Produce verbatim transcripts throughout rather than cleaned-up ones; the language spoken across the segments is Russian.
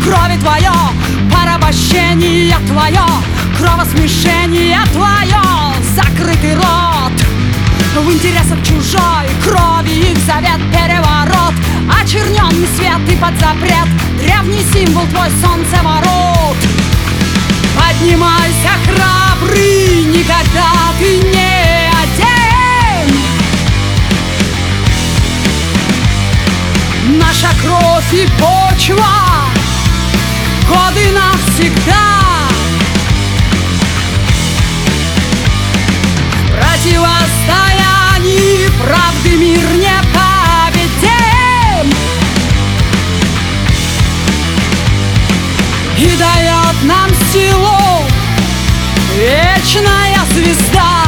крови твое, порабощение твое, кровосмешение твое, закрытый рот. В интересах чужой крови их завет переворот, очерненный свет и под запрет, древний символ твой солнцеворот. Поднимайся, храбрый, никогда ты не один. Наша кровь и почва, годы навсегда. Противостоянии правды мир не победим, и дает нам силу вечная звезда.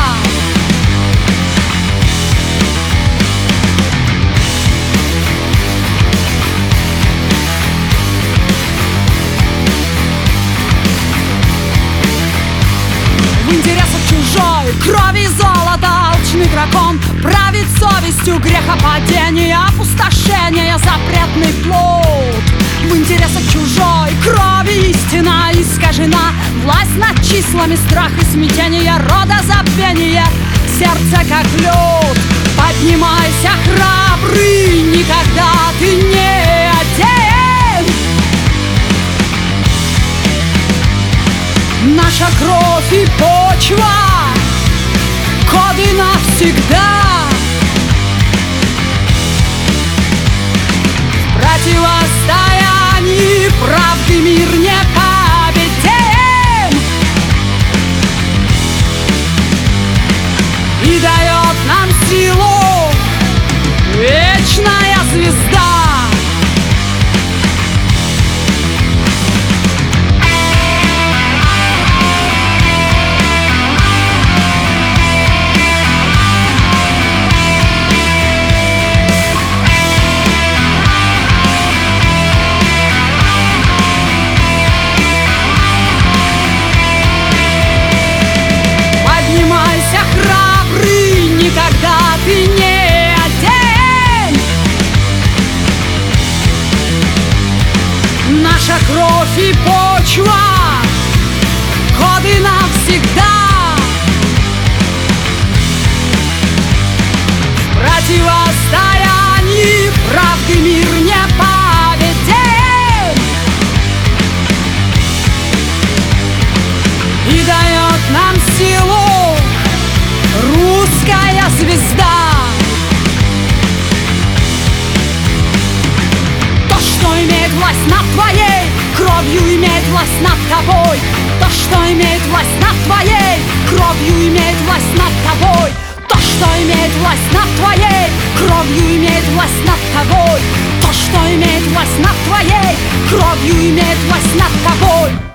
В интересах чужой крови золота алчный дракон правит совестью грехопадения, опустошения, запретный плод. В интересах чужой крови истина искажена, власть над числами, страх и смятение, рода забвение, сердце как лед. Поднимайся, храбрый, никогда ты не один. Наша кровь и почва, коды навсегда. Противостоянии правды мир не победим, и дает нам силу вечная звезда. Никогда ты не один. Наша кровь и почва, годы навсегда. Противостоянии правды мир не победим, и дает нам силу русская звезда. То, что имеет власть над твоей кровью, имеет власть над тобой. То, что имеет власть над твоей кровью, имеет власть над тобой. То, что имеет власть над твоей кровью, имеет власть над тобой. То, что имеет власть над твоей кровью, имеет власть над тобой.